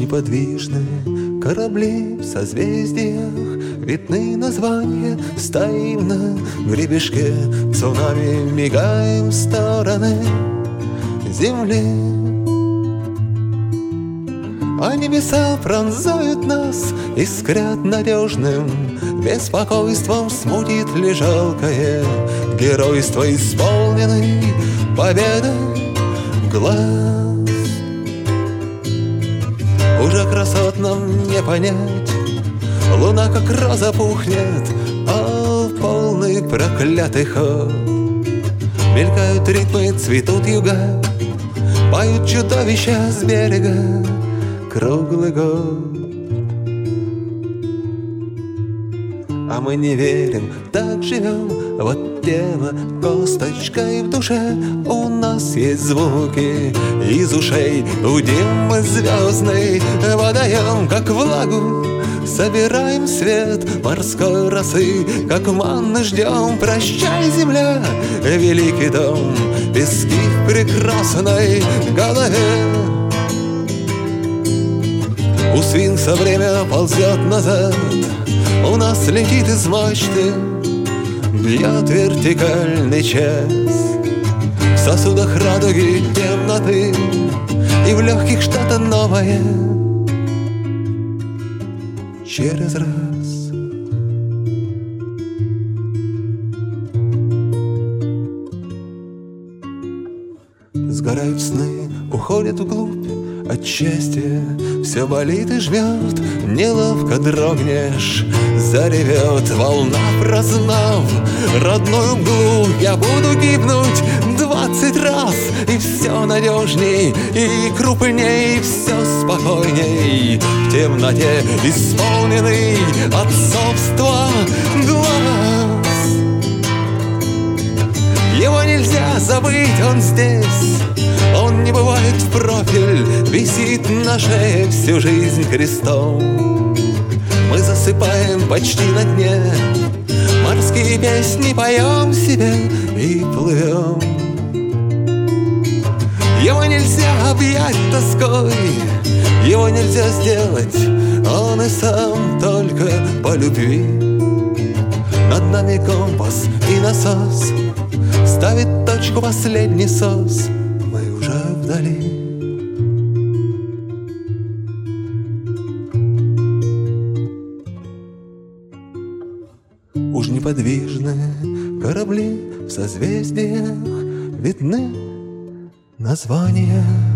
неподвижные корабли в созвездиях, видны названия, стоим на гребешке, цунами мигаем в стороны земли. А небеса пронзают нас, искрят надежным беспокойством, смутит ли жалкое геройство, исполненный победой глаз. Уже красот нам не понять, луна как роза пухнет, а полный проклятый ход. Мелькают ритмы, цветут юга, поют чудовища с берега круглый год. А мы не верим, так живем, вот тело косточкой в душе. У нас есть звуки из ушей, удим мы звездный водоем, как влагу собираем свет морской росы, как манны ждем. Прощай, земля, великий дом, пески в прекрасной голове. У сфинкса время ползет назад, у нас летит из мачты, бьет вертикальный час. В сосудах радуги темноты, и в легких что-то новое через раз. Сгорают сны, уходят вглубь от счастья, все болит и жмет, неловко дрогнешь, заревет волна, прознав родную мглу. Я буду гибнуть 20 раз, и все надежней, и крупней, и все спокойней. В темноте исполненный отцовства глаз. Его нельзя забыть, он здесь. Он не бывает в профиль, висит на шее всю жизнь крестом. Мы засыпаем почти на дне, морские песни поем себе и плывем. Его нельзя объять тоской, его нельзя сделать, он и сам только по любви. Над нами компас и насос ставит точку последний сос. Мы уже вдали. Уж неподвижные корабли в созвездиях видны названия.